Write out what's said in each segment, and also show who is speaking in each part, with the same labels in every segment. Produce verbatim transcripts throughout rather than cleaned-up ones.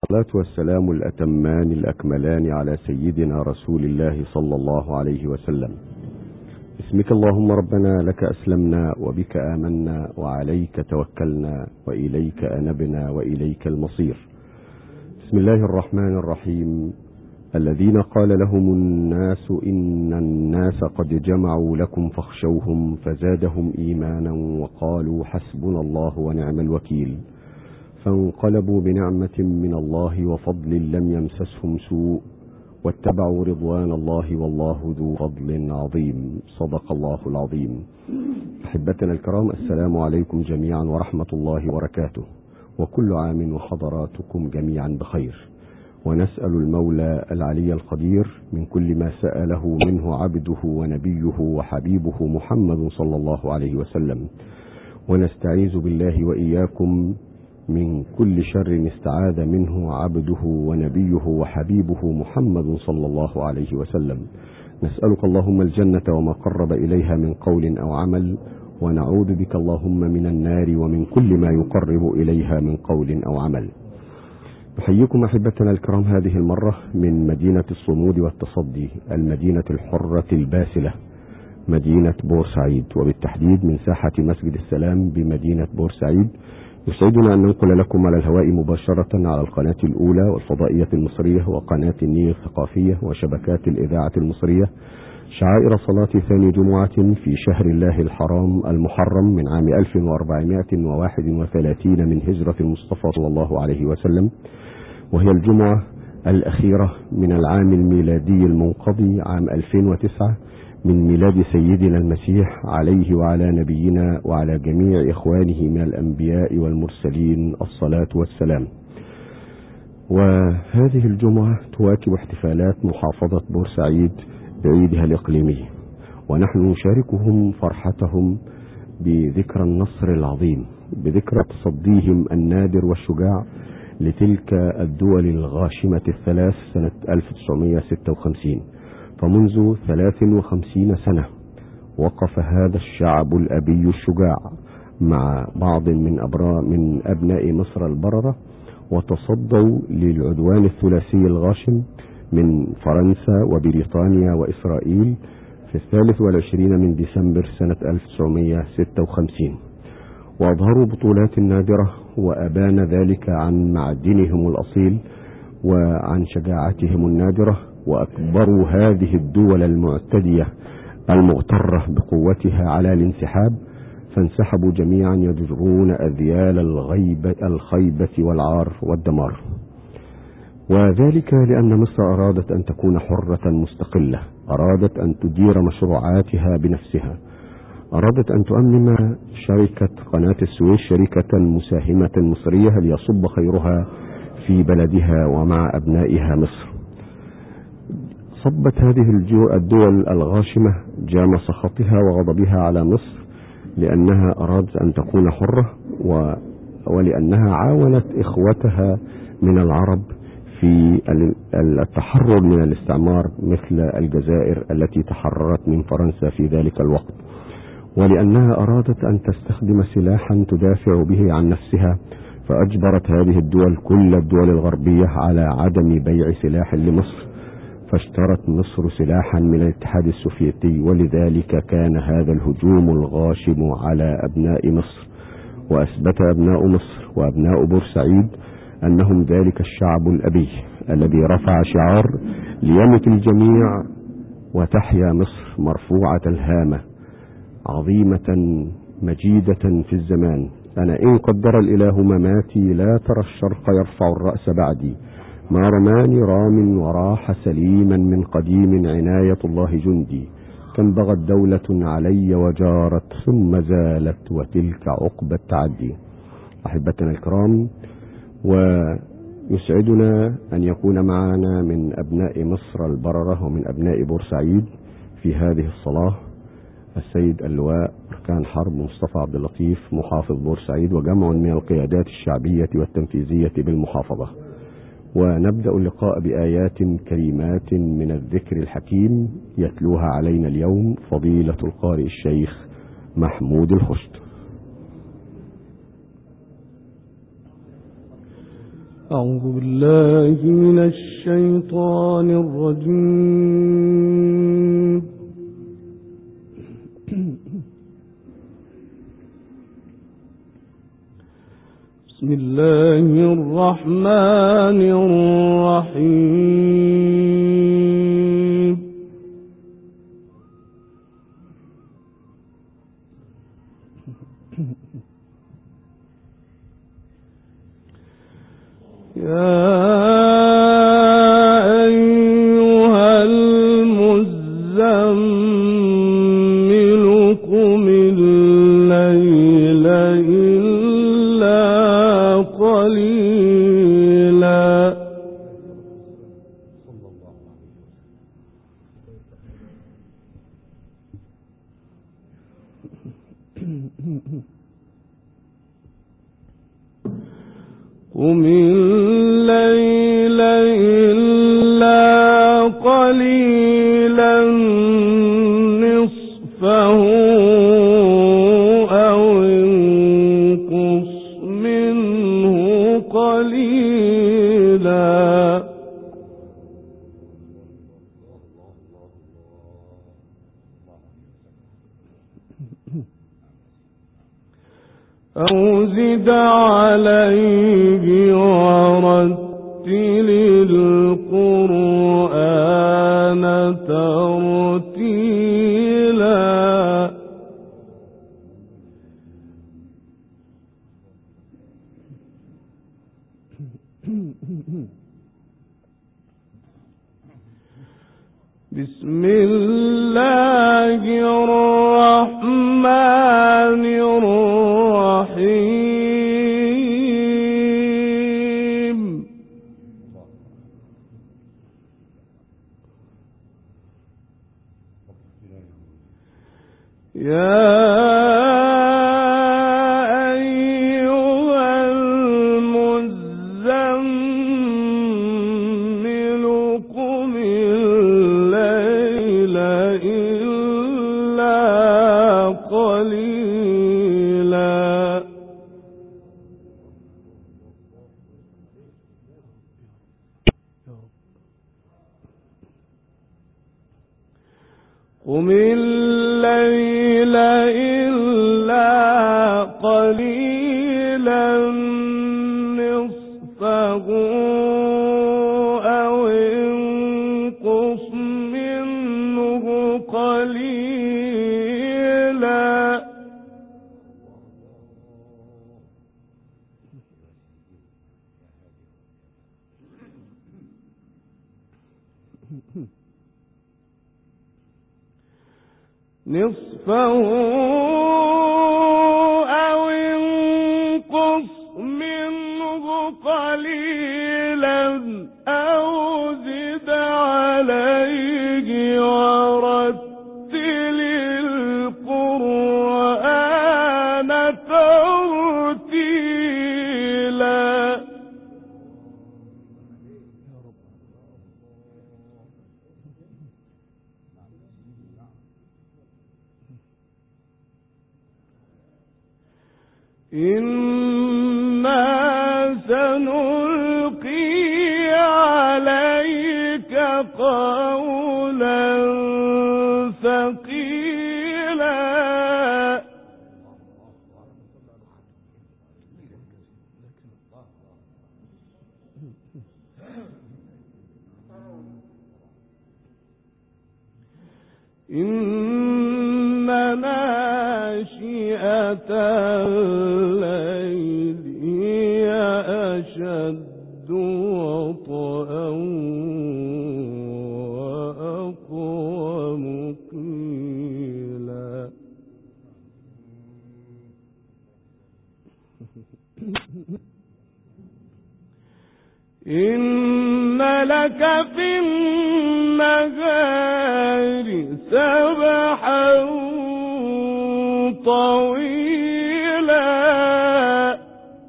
Speaker 1: والصلاة والسلام الأتمان الأكملان على سيدنا رسول الله صلى الله عليه وسلم. باسمك اللهم ربنا لك أسلمنا وبك آمنا وعليك توكلنا وإليك أنبنا وإليك المصير. بسم الله الرحمن الرحيم. الذين قال لهم الناس إن الناس قد جمعوا لكم فاخشوهم فزادهم إيمانا وقالوا حسبنا الله ونعم الوكيل، فانقلبوا بنعمة من الله وفضل لم يمسسهم سوء واتبعوا رضوان الله والله ذو فضل عظيم. صدق الله العظيم. أحبتنا الكرام، السلام عليكم جميعا ورحمة الله وبركاته، وكل عام وحضراتكم جميعا بخير، ونسأل المولى العلي القدير من كل ما سأله منه عبده ونبيه وحبيبه محمد صلى الله عليه وسلم، ونستعيذ بالله وإياكم من كل شر استعاذ منه عبده ونبيه وحبيبه محمد صلى الله عليه وسلم. نسألك اللهم الجنة وما قرب إليها من قول أو عمل، ونعوذ بك اللهم من النار ومن كل ما يقرب إليها من قول أو عمل. نحييكم أحبتنا الكرام هذه المرة من مدينة الصمود والتصدي، المدينة الحرة الباسلة، مدينة بورسعيد، وبالتحديد من ساحة مسجد السلام بمدينة بورسعيد. يسعدنا أن ننقل لكم على الهواء مباشرة على القناة الأولى والفضائية المصرية وقناة النيل الثقافية وشبكات الإذاعة المصرية شعائر صلاة ثاني جمعة في شهر الله الحرام المحرم من عام ألف وأربعمائة وواحد وثلاثين من هجرة المصطفى صلى الله عليه وسلم، وهي الجمعة الأخيرة من العام الميلادي المنقضي عام ألفين وتسعة من ميلاد سيدنا المسيح عليه وعلى نبينا وعلى جميع إخوانه من الأنبياء والمرسلين الصلاة والسلام. وهذه الجمعة تواكب احتفالات محافظة بورسعيد بعيدها الإقليمي، ونحن نشاركهم فرحتهم بذكرى النصر العظيم، بذكرى تصديهم النادر والشجاع لتلك الدول الغاشمة الثلاث سنة ألف وتسعمائة وستة وخمسين. فمنذ ثلاث وخمسين سنة وقف هذا الشعب الأبي الشجاع مع بعض من أبرا من أبناء مصر البررة، وتصدوا للعدوان الثلاثي الغاشم من فرنسا وبريطانيا وإسرائيل في الثالث والعشرين من ديسمبر سنة ألف وتسعمائة وستة وخمسين، وأظهروا بطولات نادرة، وأبان ذلك عن معدنهم الأصيل وعن شجاعتهم النادرة، وأكبروا هذه الدول المعتدية المغترة بقوتها على الانسحاب، فانسحبوا جميعا يجرون أذيال الغيبة الخيبة والعار والدمار. وذلك لأن مصر أرادت أن تكون حرة مستقلة، أرادت أن تدير مشروعاتها بنفسها، أرادت أن تؤمم شركة قناة السويس شركة مساهمة مصرية ليصب خيرها في بلدها ومع أبنائها مصر. صبت هذه الدول الغاشمة جام سخطها وغضبها على مصر لأنها أرادت أن تكون حرة، ولأنها عاونت إخوتها من العرب في التحرر من الاستعمار مثل الجزائر التي تحررت من فرنسا في ذلك الوقت، ولأنها أرادت أن تستخدم سلاحا تدافع به عن نفسها، فأجبرت هذه الدول كل الدول الغربية على عدم بيع سلاح لمصر، فاشترت مصر سلاحا من الاتحاد السوفيتي، ولذلك كان هذا الهجوم الغاشم على أبناء مصر. وأثبت أبناء مصر وأبناء بورسعيد أنهم ذلك الشعب الأبي الذي رفع شعار ليمت الجميع وتحيا مصر مرفوعة الهامة عظيمة مجيدة في الزمان. أنا إن قدر الإله مماتي لا ترى الشرق يرفع الرأس بعدي، ما رماني رام وراح سليما من قديم عناية الله جندي، كم بغت دولة علي وجارت ثم زالت وتلك عقبى التعدي. أحبتنا الكرام، ويسعدنا أن يكون معنا من أبناء مصر البررة ومن أبناء بورسعيد في هذه الصلاة السيد اللواء أركان حرب مصطفى عبد اللطيف محافظ بورسعيد، وجمع من القيادات الشعبية والتنفيذية بالمحافظة. ونبدأ اللقاء بآيات كريمات من الذكر الحكيم يتلوها علينا اليوم فضيلة القارئ الشيخ محمود الخشت.
Speaker 2: أعوذ بالله من الشيطان الرجيم. بسم الله الرحمن الرحيم. يا أيها المزمل قم الليل إلا قليلا قم الليل إلا قليلا نصفه أو انقص منه قليلا أو زد عليه ورتل القرآن ترتيلا بسم الله الرحمن الرحيم. يا أيها المزمل قم الليل إلا قليلا قم الليل إلا قليلا نصفه أو انقص منه قليلا نصفه أو انقص منه قليلا أو زد عليه ورتل القرآن ترتيلا إنا سنلقي عليك قولا ثقيلا إن ناشئة الليل هي أشد وطئا وأقوم قيلا. إن لك في النهار سبحا طويلا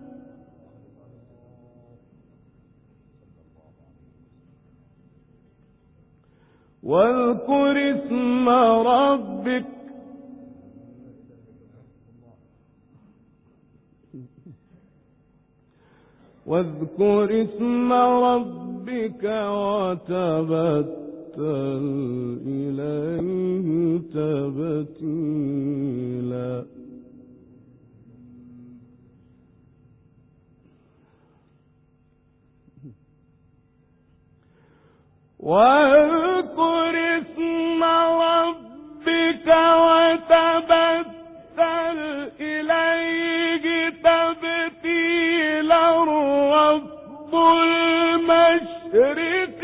Speaker 2: واذكر اسم ربك واذكر اسم ربك وتبتل إليه تبتيلا واذكر اسم ربك وتبتل إليه تبتيلا رب المشرق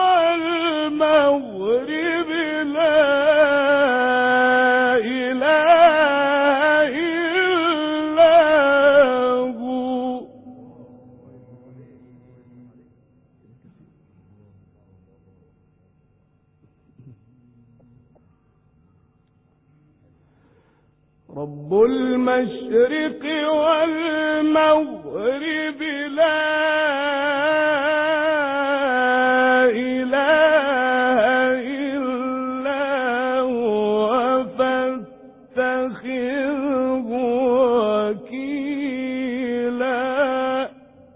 Speaker 2: والمغرب لا إله إلا هو رب المشرق والمغرب لا إله إلا هو فاتخذه وكيلا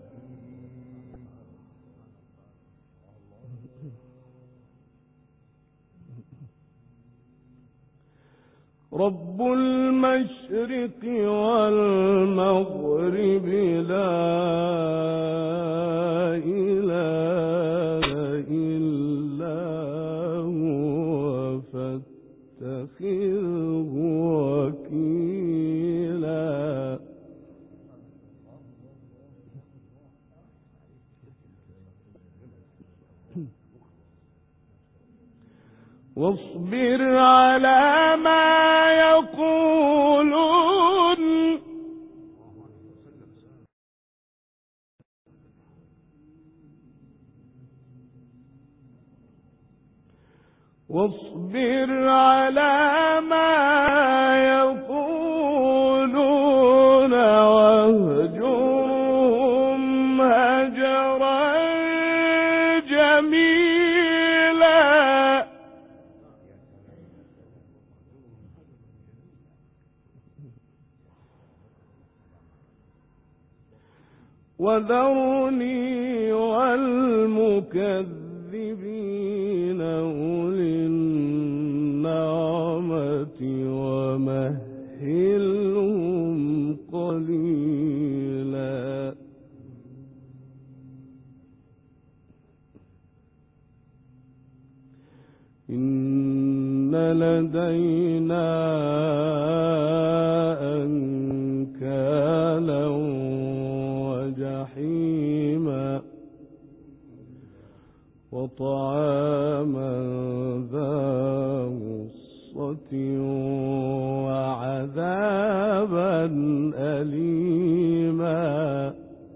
Speaker 2: رب المشرق والمغرب لا إله إلا هو فاتخذه وكيلا واصبر على ما يقولون واصبر على ما يقولون واهجرهم هجرا جميلا وذرني والمكذبين أولي النعمة ومهلهم قليلا إن لدينا أنكالا وجحيما وطعاما ذا غصة وعذابا أليما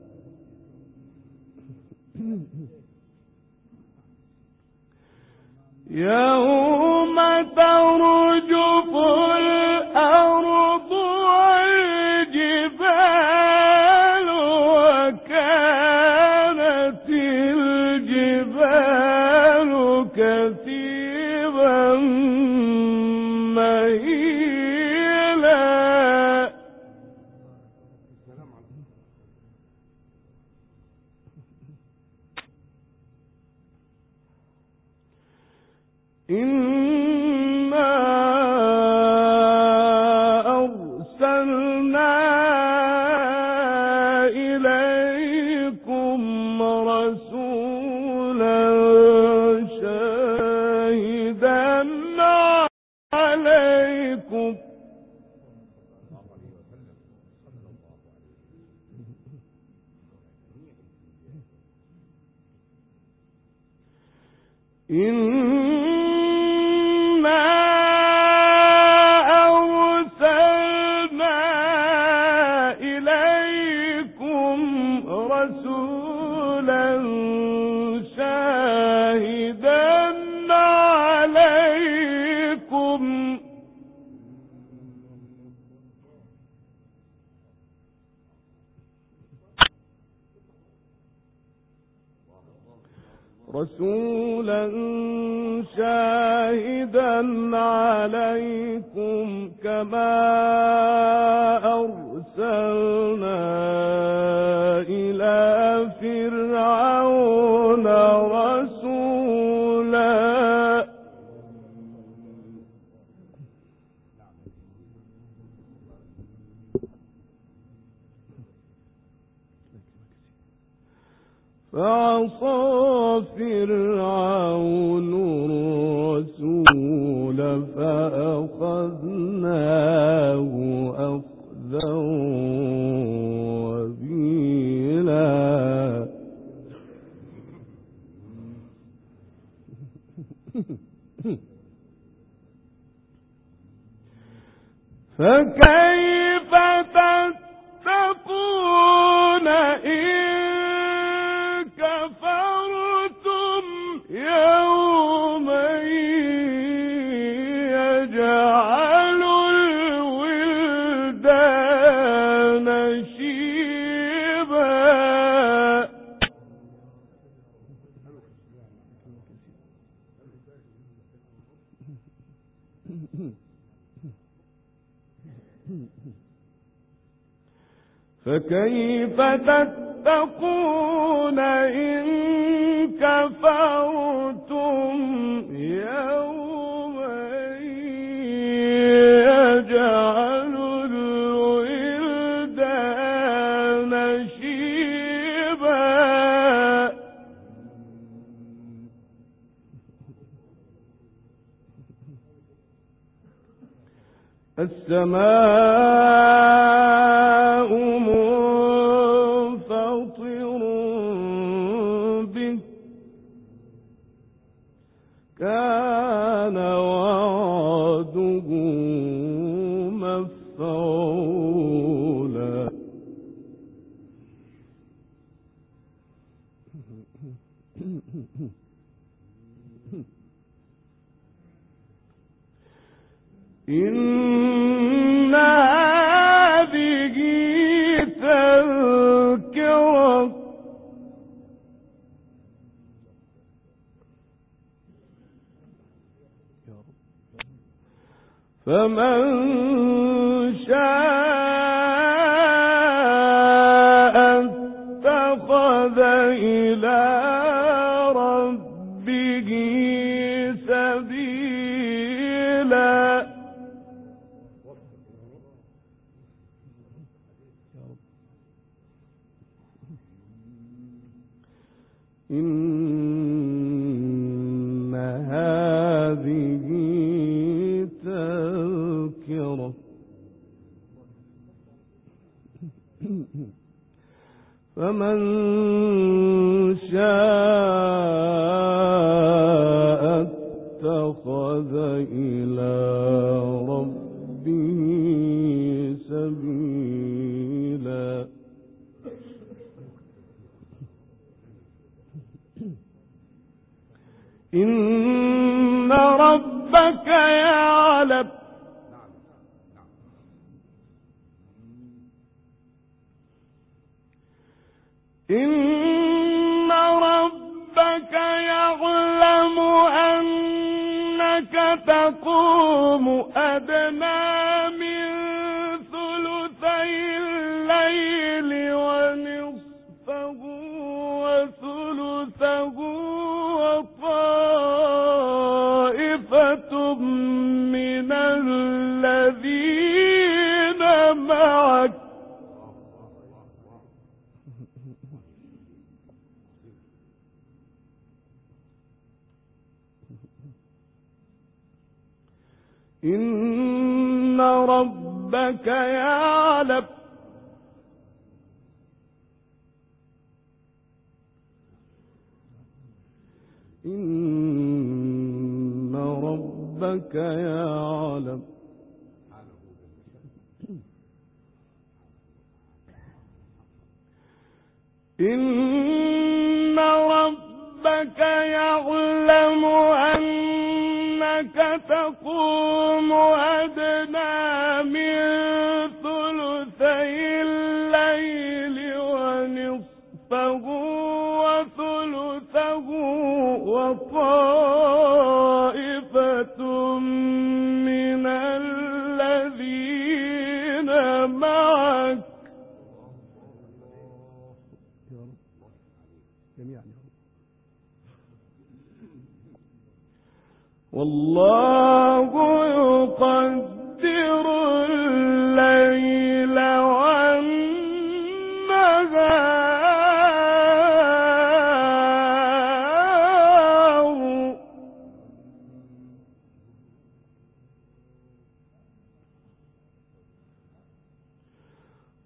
Speaker 2: يوم ترجف الأرض والجبال وكانت الجبال كثيبا مهيلا إنا أرسلنا إليكم رسولا شاهدا عليكم إنا أرسلنا إليكم رسولا شاهدا عليكم رسولا شاهدا عليكم كما أرسلنا إلى فعصى فرعون الرسول فأخذناه أخذا وبيلا. فكيف تتقون إن كفرتم يوما يجعل الولدان شيبا. فكيف تتقون إن كفرتم يوما يجعل الولدان شيبا. السماء منفطر به كان وعده مفعولا. إن هذه تذكرة فمن شاء اتخذ إلى ربه سبيلا. إن هذه تذكرة فمن شاء اتخذ إلى ربه سبيلا. إن ربك يعلم إن ربك يعلم أنك تقوم أدنى من ثلثي الليل ونصفه وثلثه وطائفة من الذين معك إن ربك يعلم إن ربك يعلم إن ربك يعلم أنك تقوم أدنى من ثلثي الليل ونصفه وثلثه وطائفة من الذين معك والله يقدر الليل والنهار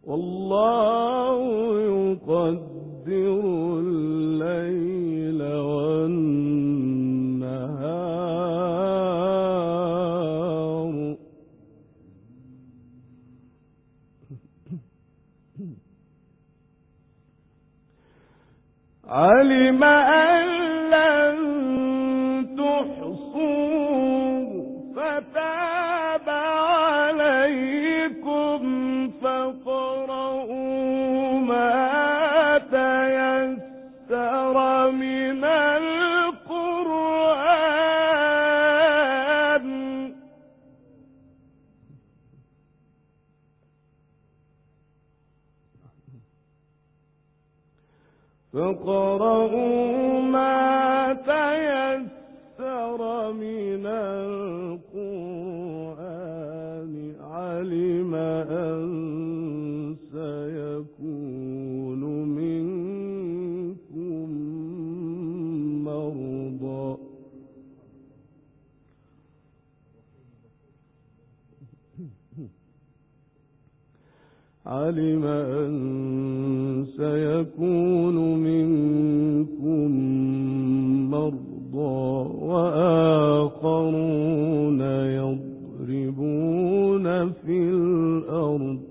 Speaker 2: والله يقدر الليل والنهار علم أن لن تحصوه فتاب عليكم فاقرؤوا ما تيسر من القرآن فاقرؤوا ما تيسر من القرآن علم أن سيكون منكم مرضى علم أن سيكون منكم مرضى وآخرون يضربون في الأرض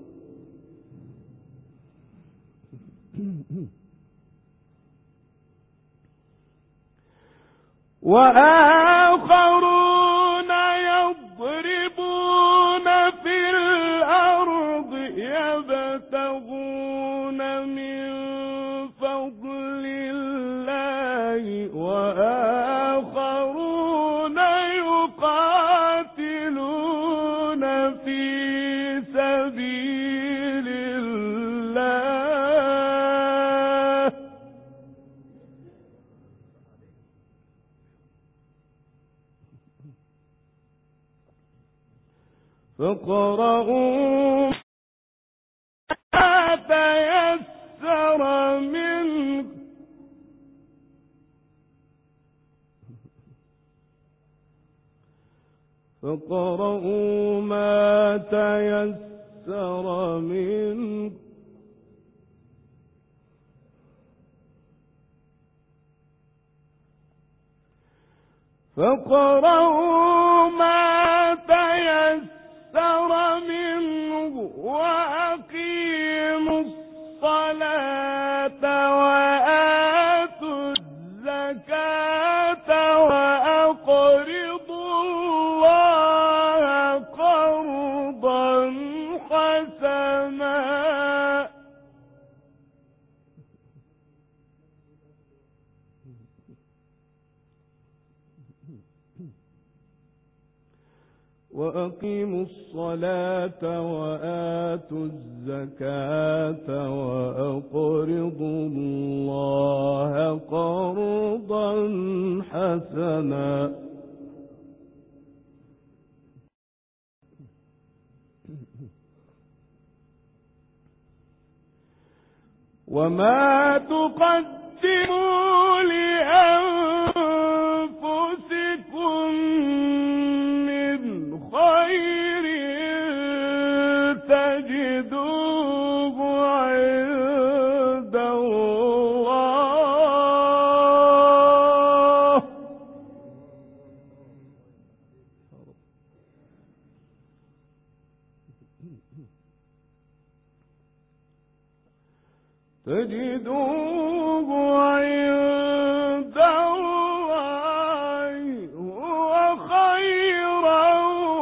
Speaker 2: وآخرون يضربون في الأرض يبتغون من فضل الله وآخرون يقاتلون في سبيل الله فاقرؤوا ما تيسر منه فاقرؤوا ما تيسر منه فاقرؤوا ما تيسر منه وأقيموا الصلاة وآتوا الزكاة وأقرضوا الله قرضا حسنا وأقيموا الصلاة وآتوا الزكاة وأقرضوا الله قرضا حسنا وما تقدموا لأنفسكم من خير تجدوه عند الله تجدوه عند الله هو خيرا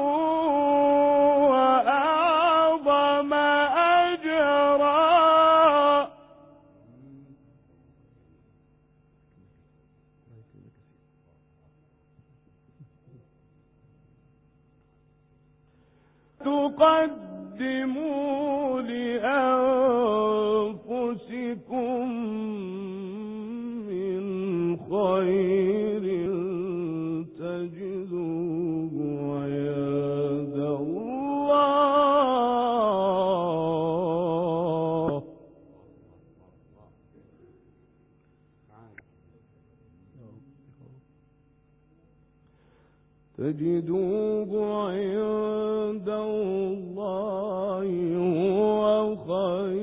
Speaker 2: وأعظم أجرا تقدموا لأنفسكم من خير تجدوه عند الله تجدوه عند الله هو خير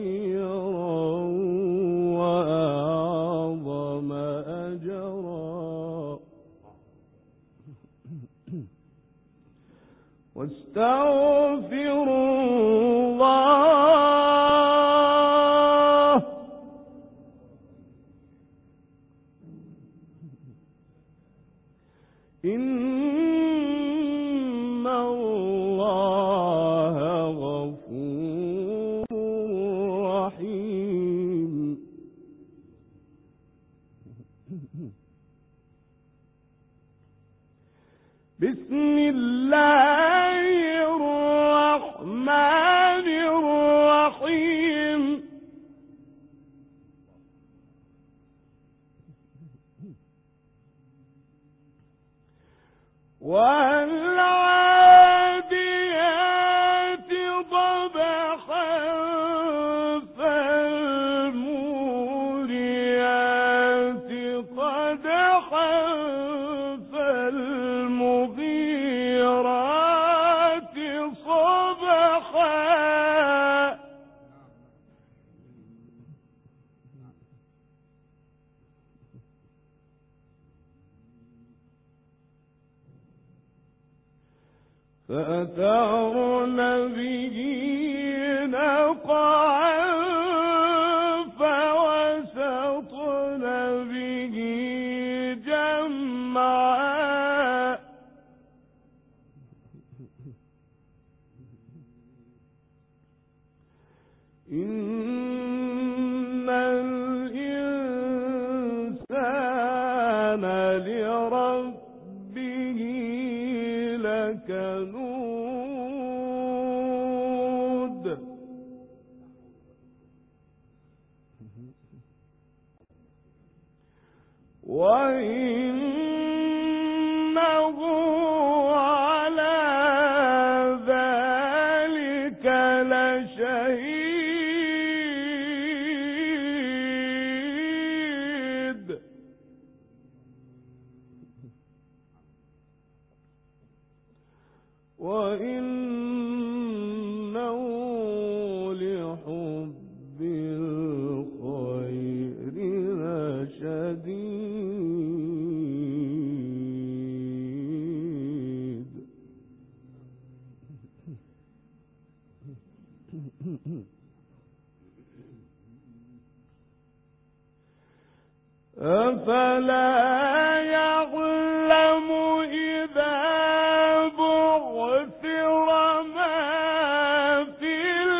Speaker 2: فأثرن به نقعا فوسطن به جمعا إن الإنسان لربه لكنود وإنه على ذلك لشهيد وإنه لحب الخير لشديد أفلا يعلم إذا بعثر ما في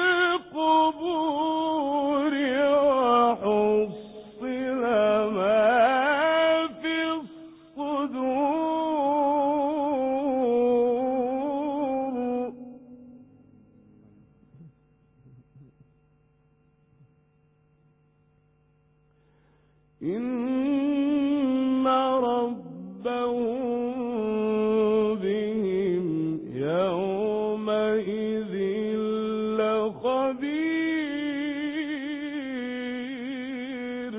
Speaker 2: القبور وحصل ما في الصدور إن ربهم بهم يومئذ لخبير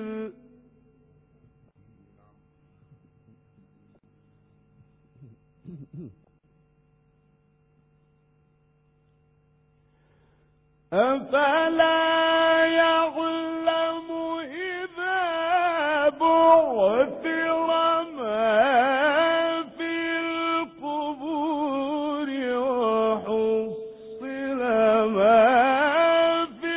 Speaker 2: أفلا يعلم إذا بعثر ما في القبور وحصل ما في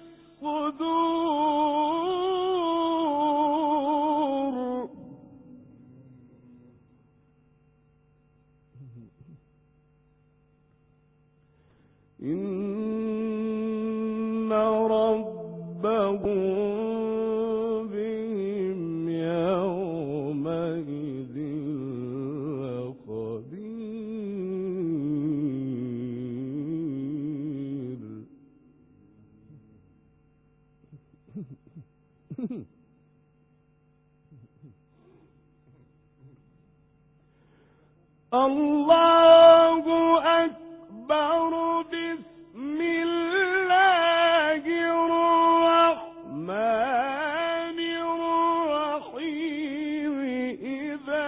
Speaker 2: الصدور إن ربهم بهم يومئذ لخبير الله أكبر بسم الله الرحمن الرحيم إذا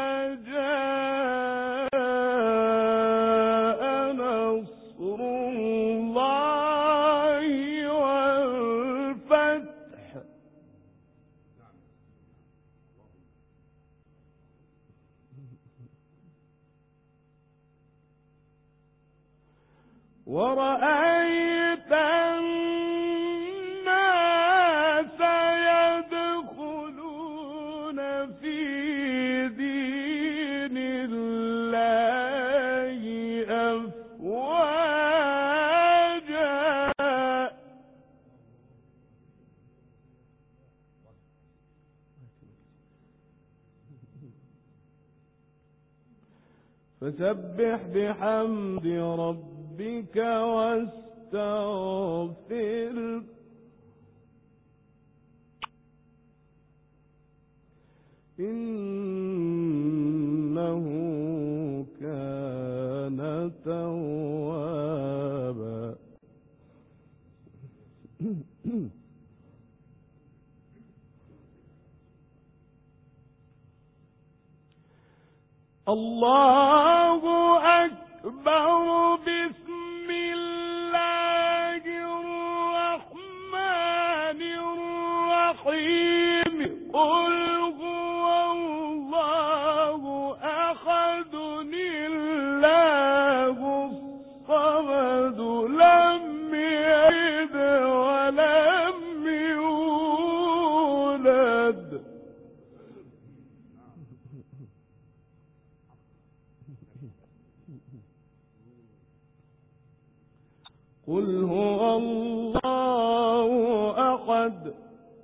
Speaker 2: جاء نصر الله والفتح ورأيت الناس يدخلون في دين الله أفواجا فسبح بحمد ربك واستغفر إنه كان توابا الله أكبر بسم الله الرحمن الرحيم قل هو الله أحد الله قل هو الله أحد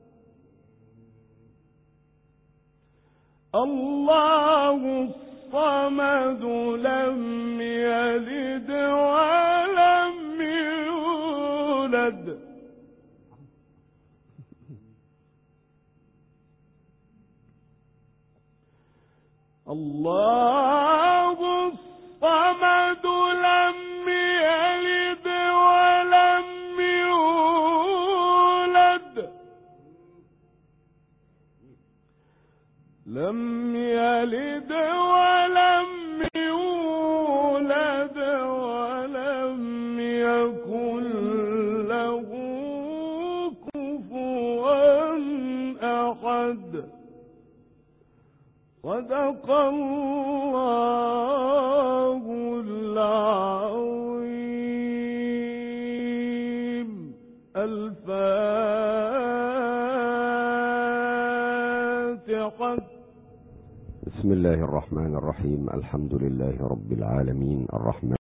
Speaker 2: الله الصمد لم يلد ولم يولد الله الصمد لم يلد ولم يولد لم يلد ولم يولد ولم يكن له كفوا أحد صدق الله العظيم. الفاتحة.
Speaker 1: بسم الله الرحمن الرحيم. الحمد لله رب العالمين الرحمن